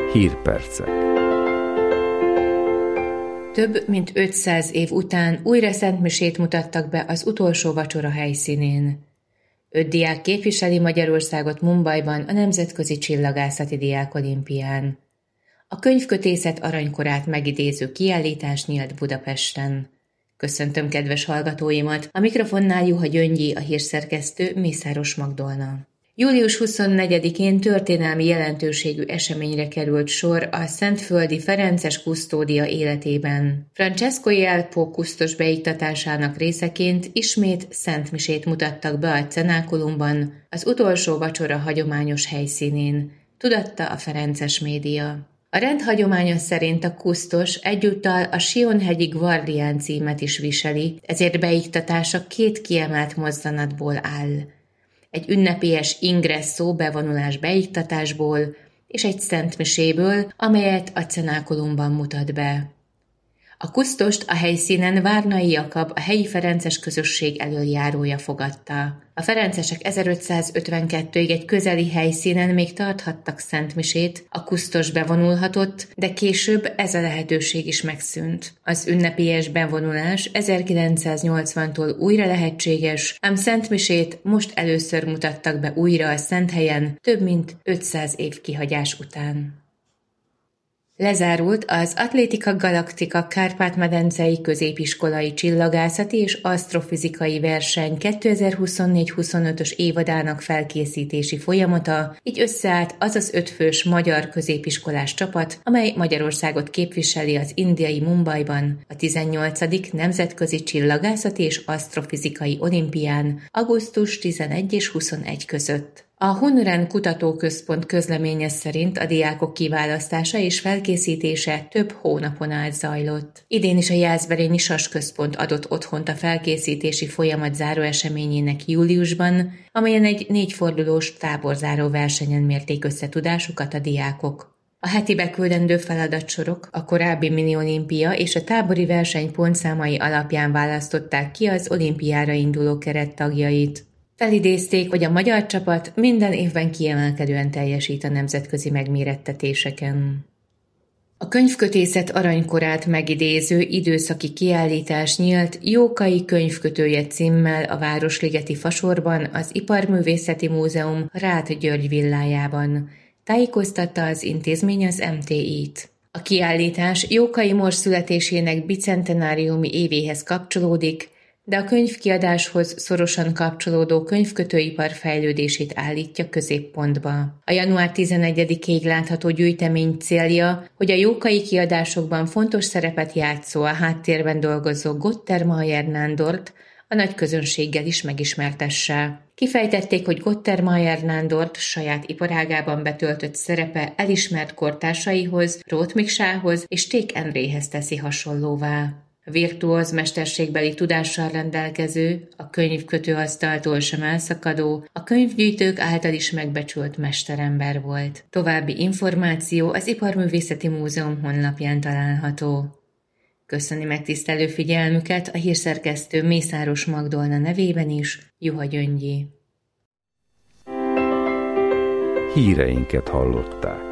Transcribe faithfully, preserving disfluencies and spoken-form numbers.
Hírpercek. Több mint ötszáz év után újra szentmisét mutattak be az utolsó vacsora helyszínén. Öt diák képviseli Magyarországot Mumbaiban a Nemzetközi Csillagászati Diákolimpián. A könyvkötészet aranykorát megidéző kiállítás nyílt Budapesten. Köszöntöm kedves hallgatóimat, a mikrofonnál Juha Gyöngyi, a hírszerkesztő Mészáros Magdolna. július huszonnegyedikén történelmi jelentőségű eseményre került sor a szentföldi ferences kusztódia életében. Francesco Jelpo kusztos beiktatásának részeként ismét szentmisét mutattak be a cenákulumban, az utolsó vacsora hagyományos helyszínén, tudatta a ferences média. A rend hagyománya szerint a kusztos egyúttal a Sionhegyi Gvardián címet is viseli, ezért beiktatása két kiemelt mozzanatból áll. Egy ünnepélyes ingresszó bevonulás beiktatásból és egy szentmiséből, amelyet a cenákulumban mutat be. A kusztost a helyszínen Várnai Jakab, a helyi ferences közösség elöljárója fogadta. A ferencesek ezerötszázötvenkettőig egy közeli helyszínen még tarthattak szentmisét, a kusztos bevonulhatott, de később ez a lehetőség is megszűnt. Az ünnepélyes bevonulás ezerkilencszáznyolcvantól újra lehetséges, ám szentmisét most először mutattak be újra a Szenthelyen, több mint ötszáz év kihagyás után. Lezárult az Atlétika Galaktika Kárpát-medencei középiskolai csillagászati és asztrofizikai verseny kétezer-huszonnégy-huszonötös évadának felkészítési folyamata, így összeállt az az ötfős magyar középiskolás csapat, amely Magyarországot képviseli az indiai Mumbaiban a tizennyolcadik Nemzetközi Csillagászati és Asztrofizikai Olimpián augusztus tizenegy és huszonegy között. A Hunneren Kutatóközpont közleménye szerint a diákok kiválasztása és felkészítése több hónapon át zajlott. Idén is a Jászberényi Sas Központ adott otthont a felkészítési folyamat záró eseményének júliusban, amelyen egy négyfordulós táborzáró versenyen mérték össze tudásukat a diákok. A heti beküldendő feladatsorok a korábbi mini-olimpia és a tábori verseny pontszámai alapján választották ki az olimpiára induló kerettagjait. Felidézték, hogy a magyar csapat minden évben kiemelkedően teljesít a nemzetközi megmérettetéseken. A könyvkötészet aranykorát megidéző időszaki kiállítás nyílt Jókai könyvkötője címmel a Városligeti Fasorban, az Iparművészeti Múzeum Ráth György villájában. Tájékoztatta az intézmény az em té í-t. A kiállítás Jókai Mor születésének bicentenáriumi évéhez kapcsolódik, de a könyvkiadáshoz szorosan kapcsolódó könyvkötőipar fejlődését állítja középpontba. A január tizenegyedikéig látható gyűjtemény célja, hogy a jókai kiadásokban fontos szerepet játszó, a háttérben dolgozó Gottermayer Nándort a nagy közönséggel is megismertesse. Kifejtették, hogy Gottermayer Nándort saját iparágában betöltött szerepe elismert kortársaihoz, Róth Miksához és Ték Endréhez teszi hasonlóvá. Virtuóz mesterségbeli tudással rendelkező, a könyvkötőasztaltól sem elszakadó, a könyvgyűjtők által is megbecsült mesterember volt. További információ az Iparművészeti Múzeum honlapján található. Köszöni megtisztelő figyelmüket a hírszerkesztő Mészáros Magdolna nevében is, Juha Gyöngyi. Híreinket hallották.